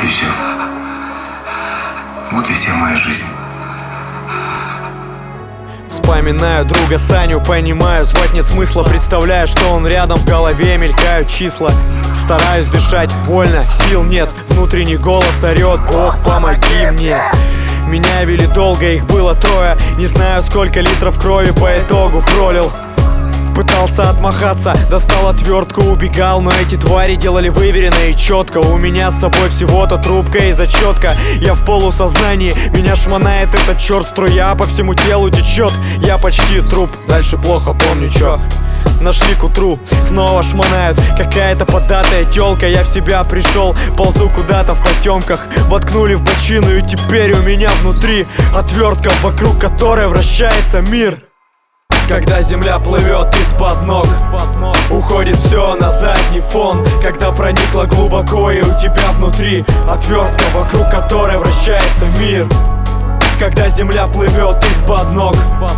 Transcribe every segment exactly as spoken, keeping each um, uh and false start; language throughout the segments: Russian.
Вот и все. Вот и вся моя жизнь. Вспоминаю друга Саню, понимаю, звать нет смысла. Представляю, что он рядом, в голове мелькают числа. Стараюсь дышать, больно, сил нет. Внутренний голос орет: Бог, помоги мне. Меня вели долго, их было трое. Не знаю, сколько литров крови по итогу пролил. Пытался отмахаться, достал отвертку, убегал, но эти твари делали выверенно и четко. У меня с собой всего-то трубка и зачетка. Я в полусознании, меня шмонает этот черт, струя по всему телу течет. Я почти труп, дальше плохо помню, чё. Нашли к утру, снова шмонают. Какая-то податая тёлка, я в себя пришел. Ползу куда-то в потемках, воткнули в бочину, и теперь у меня внутри отвертка, вокруг которой вращается мир. Когда земля плывет из-под ног, уходит все на задний фон. Когда проникла глубоко и у тебя внутри отвертка, вокруг которой вращается мир. Когда земля плывет из-под ног,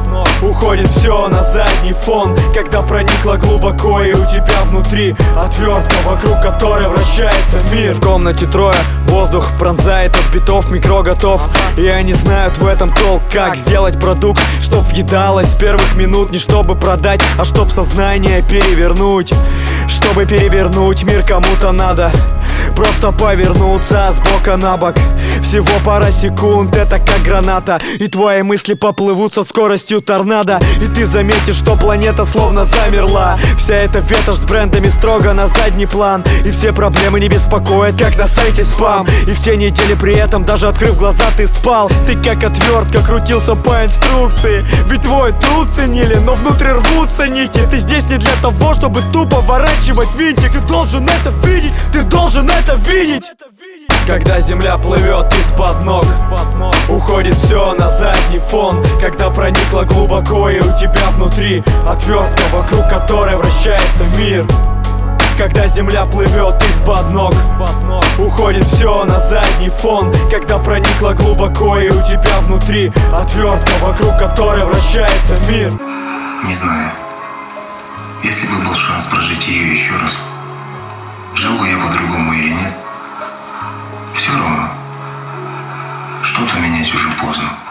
уходит все на задний фон. Когда проникла глубоко и у тебя внутри отвертка, вокруг которой вращается мир. В комнате трое, воздух пронзает от битов, микро готов. И они знают в этом толк, как сделать продукт, чтоб въедалось с первых минут. Не чтобы продать, а чтоб сознание перевернуть. Чтобы перевернуть мир кому-то надо просто повернуться с бока на бок. Всего пара секунд, это как граната, и твои мысли поплывут со скоростью торнадо. И ты заметишь, что планета словно замерла. Вся эта ветошь с брендами строго на задний план. И все проблемы не беспокоят, как на сайте спам. И все недели при этом, даже открыв глаза, ты спал. Ты как отвертка крутился по инструкции. Ведь твой труд ценили, но внутри рвутся нити. Ты здесь не для того, чтобы тупо ворачивать винтик. Ты должен это видеть, ты должен это видеть. Когда земля плывет из-под ног, уходит все на задний фон. Когда проникла глубоко и у тебя внутри отвертка, вокруг которой вращается мир. Когда земля плывет из-под ног, уходит все на задний фон. Когда проникла глубоко и у тебя внутри отвертка, вокруг которой вращается мир. Не знаю. Если бы был шанс прожить ее еще раз, жил бы я по-другому или нет? Все равно. Что-то менять уже поздно.